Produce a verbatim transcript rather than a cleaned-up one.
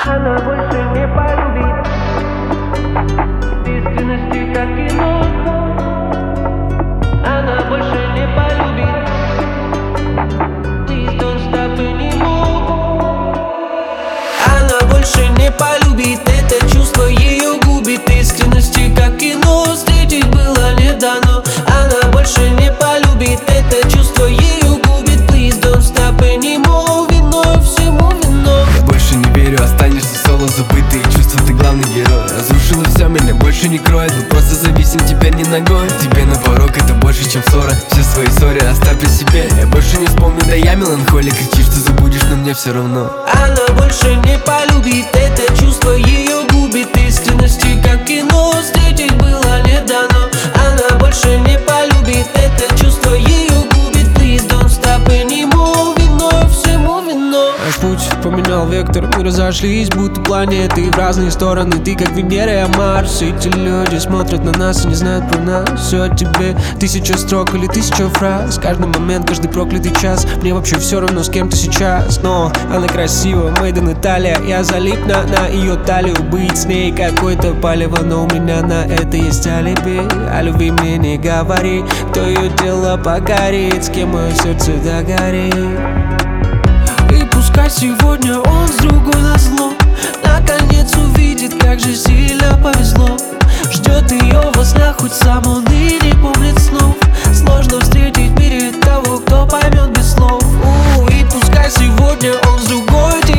Она больше не полюбит искренности, как кино. Она больше не полюбит. Please don't stop anymore. Она больше не полюбит. Это чувство ее губит. Искренности, как кино. Встретить было не дано. Она больше не полюбит. Это чувство ее губит. Please don't stop anymore. Вино всему вино. Я больше не верю, останешься соло. Забытые чувства, ты главный герой. Разрушила все, меня больше не кроет. Мы просто зависим, теперь не ногой. Тебе на порог, это больше, чем ссора. Все свои ссоры оставь при себе. Я больше не вспомню, да я меланхолик. Кричишь, что забудешь, но мне все равно. Она больше не полюбит. Это чувство ее губит. Искренности, как кино. Встретить было не дано. Она больше не полюбит. Это чувство ее губит. Please don't stop anymore. Вино всему вино. Наш путь поменял вектор, мы разошлись, будто планеты в разные стороны. Ты как Венера, я Марс. Эти люди смотрят на нас и не знают про нас. Все о тебе, тысяча строк или тысяча фраз. Каждый момент, каждый проклятый час. Мне вообще все равно, с кем ты сейчас. Но она красива, made in Italia. Я залип на, на ее талию. Быть с ней какое-то палево, но у меня на это есть алиби. О любви мне не говори, кто ее тело покорит, с кем мое сердце догорит. И пускай сегодня он с другой назло, наконец увидит, как же сильно повезло. Ждет ее во снах, хоть сам он и не помнит снов. Сложно встретить в мире того, кто поймет без слов. У, И пускай сегодня он с другой